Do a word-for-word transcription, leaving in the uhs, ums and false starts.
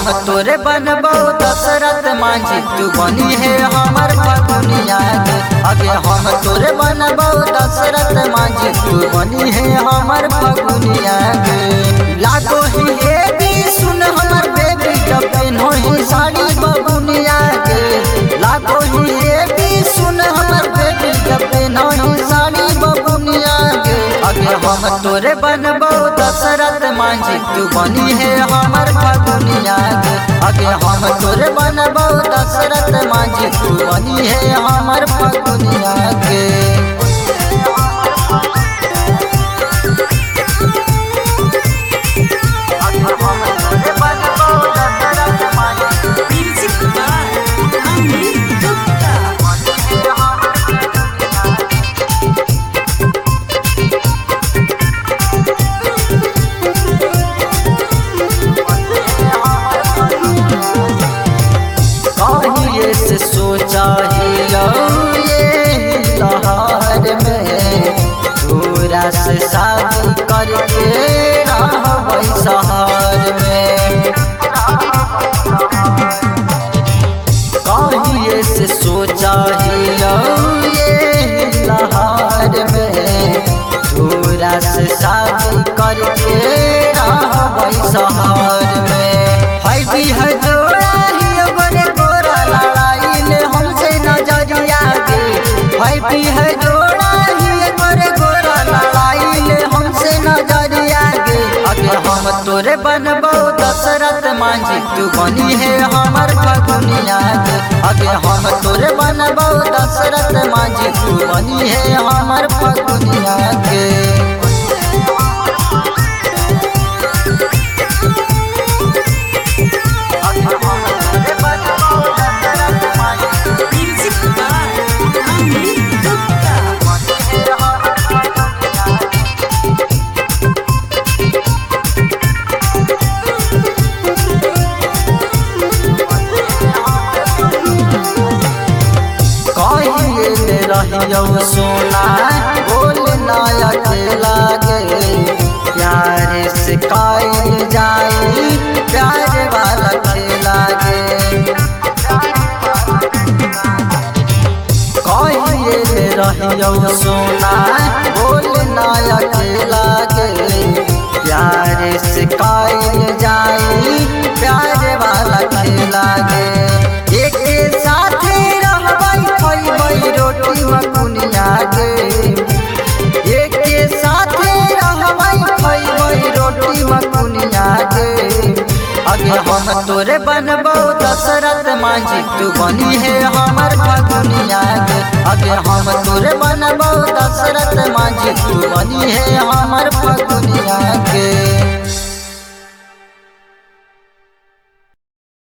हम तोरे बनबो दशरथ मांझी तू बनी है हमर फगुनिया गे। आगे हम तोरे बनबो दशरथ मांझी तू बनी है हमर फगुनिया गे। लागो ही हे भी सुन हमर बेबी जब पेन्होही साड़ी बबुनिया गे। लागो ही हे भी सुन हमर बेबी जब पेन्होही साड़ी बबुनिया गे। आगे हम तोरे बनबो दशरथ मांझी तू बनी है हमर फगुनिया गे। आगे हम तोरे बनबो दशरथ मांझी तू बनी है हमर फगुनिया गे। से सोचा ही ये लहर में पूरा से शादी करके रहबै शहर में। कहिए से सोचा ही ये लहर में पूरा से शादी करके रहबै शहर में। है भी है जोड़ा ही बड़े गोरा लड़ाई हमसे नजरिया गे। है भी है जोड़ा ही बड़े गोरा लड़ाई हमसे नजरिया गे। आगे हम तोरे बनबो दशरथ मांझी तू बनी है हमर फगुनिया गे। आगे हम तोरे बनबो दशरथ मांझी तू बनी है हमर फगुनिया गे। रहियो सोना बोल ना अकेला गे। प्यार से कायल जाई प्यार वाला खेला गे। कहिए रहियो सोना बोल ना अकेला गे। प्यार से कायल जाई प्यार वाला खेला गे। एक साथ रहबै खइबै रोटी मकुनिया गे। एक साथ रहबै खइबै रोटी मकुनिया गे। आगे हम तोरे बनबो दशरथ मांझी तू बनी है हमर फगुनिया गे। आगे हम तोरे बनबो दशरथ मांझी तू बनी है हमर फगुनिया गे।